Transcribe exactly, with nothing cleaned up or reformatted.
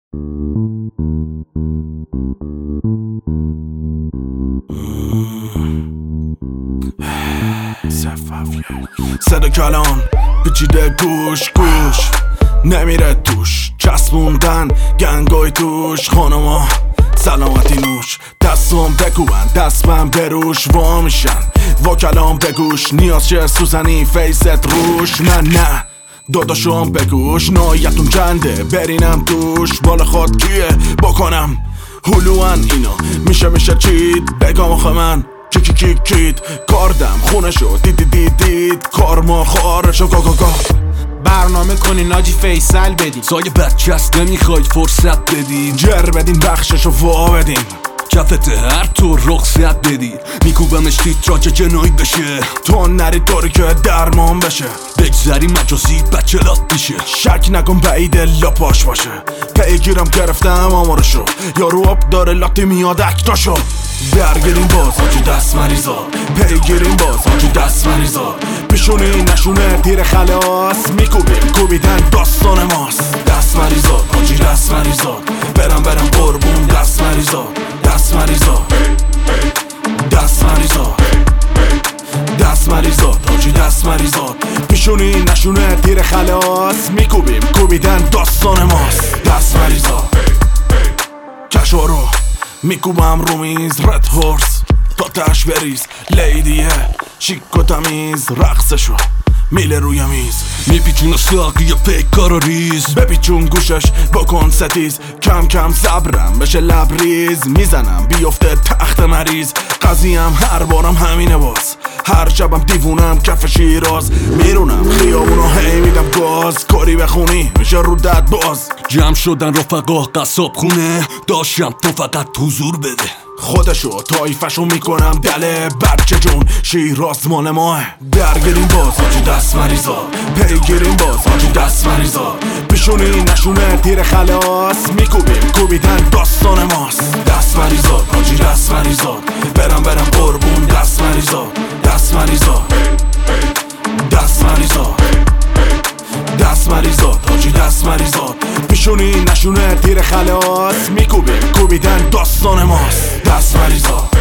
صدا کلان پیچیده گوش گوش نمیره توش چسبوندن گنگای توش خانما سلامتی نوش دستم بکوبن دستم بروش وا میشن وکلام بگوش نیاز چه سوزنی فیست روش نه نه داداشم بگوش نایتون چنده برینم توش بالا خود کیه بکنم هلوان اینا میشه میشه چید بگم آخه من کی کی کی کید کاردم خونه شو دیدی دید دید کار ما خارشو گا گا گا برنامه کنین ناجی فیصل بدین سایه بچست نمیخواید فرصت بدین جر بدین بخششو وا بدین کفت هر تو رخصت بدی میکوبمش تیتراج جنایی بشه تو نری طوری که درمان بشه بگذری مجازی بچلات میشه شک نکن بعید لاپاش باشه پیگیرم گرفتم آمارشو یارو آب داره لاتی میاد اکتاشو درگیریم باز آجی دست مریضا پیگیریم باز آجی دست مریضا پیشونی نشونه تیر خلاص میکوبیم کوبیدن داستان ماست دست مریضا آجی دست مریضا برم برم قربون دست مریضا دست مریضا دست مریضا دست مریضا آجی دست مریضا پیشونی نشونه تیر خلاص میکوبیم کوبیدن داستان ماست دست مریضا کشارو میکوبم رو میز رد هورس تا تش بریز لیدیه شیک و تمیز رقصشو میله روی میز میپیچون ساقی پیکار و ریز بپیچون گوشش بکن ستیز کم کم صبرم بشه لبریز میزنم بیفته تخت مریض قضیم هر بارم همینه باز هر شبم دیوونم کف شیراز میرونم خیابونو هی میدم گاز کاری بخونی میشه رو دد باز جمع شدن رفقا قصاب خونه داشتم تو فقط حضور بده خودشو تایفشو میکنم دله بچه جون شیراز مال ماه درگیریم باز آجی دست مریضا پیگیریم باز آجی دست مریضا پیشونی نشونه تیر خلاص میکوبیم کوبیدن داستان ماست دست مریضا آجی دست مریضا برم برم قربون دست مریضا دست مریضا دست مریضا دست مریضا آجی دست مریضا پیشونی نشونه تیر خلاص میکوبیم کوبیدن داستان ماست دست مریضا